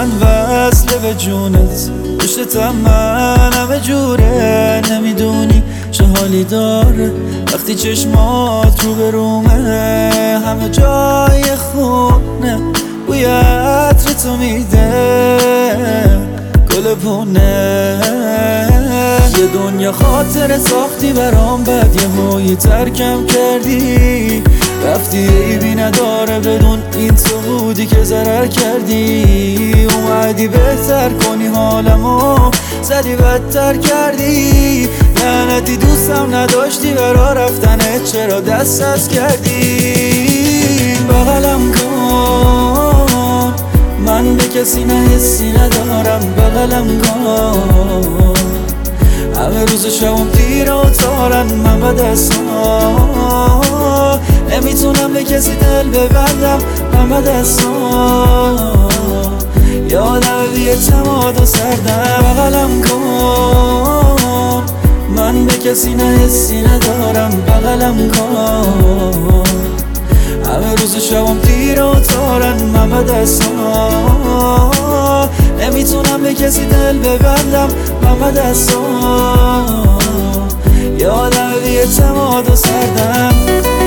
من وصله به جونت، پشتم من همه جوره. نمیدونی چه حالی داره وقتی چشمات رو به رومه، همه جای خونه بوی عطر تو میده، گل پونه. یه دنیا خاطر ساختی برام، بعد یه موی ترکم کردی، رفتی عیبی نداره بدون این تو بودی که ضرر کردی. اومدی بهتر کنی حالمو، زدی بدتر کردی. لعنتی دوستم نداشتی برا رفتنت، چرا دست از کردی؟ بغلم کن، من به کسی نه حسی ندارم. بغلم کن، همه روز شبم تیر و تارن من به دستان، نمیتونم به کسی دل ببندم من به دستان. یادم بی اعتماد و سردم. بغلم کن، من به کسی نه حسی ندارم. بغلم کن، همه روز شبم تیر و تارن من به دستان، نمیتونم به کسی دل ببندم من به دستان. یادم بی اعتماد و سردم.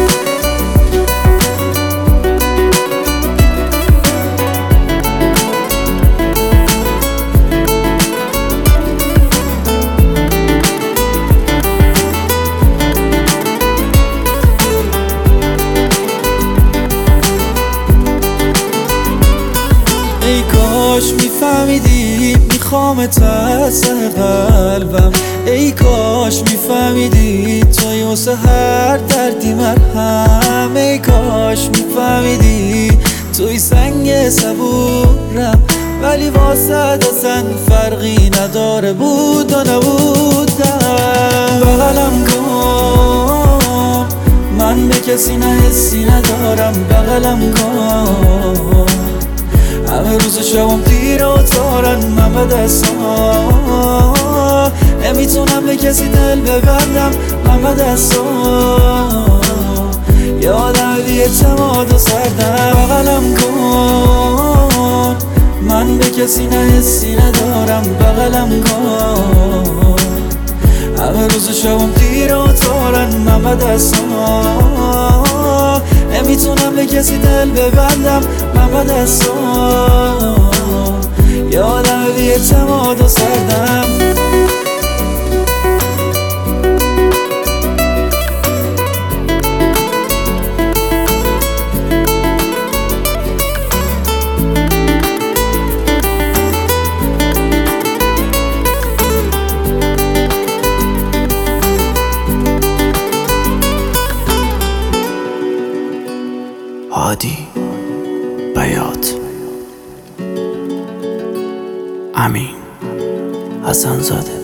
ای کاش میفهمیدی میخوامت از ته قلبم، ای کاش میفهمیدی توی واسه هر دردی مرهم، ای کاش میفهمیدی توی سنگ صبورم، ولی واسه اصلا فرقی نداره بود و نبودم. بغلم کن، من به کسی نه حسی ندارم. بغلم کن، همه روز شبم تیر و تارن من به دستان، نمیتونم به کسی دل ببندم من به دستان. یادم بی اعتماد و سردم. بغلم کن، من به کسی نه حسی ندارم. بغلم کن، همه روز شبم تیر و تارن من به دستان، نمیتونم به کسی دل ببندم من به دستان. یادم بی اعتماد و سردم. هادی بیات، امین حسن‌زاده.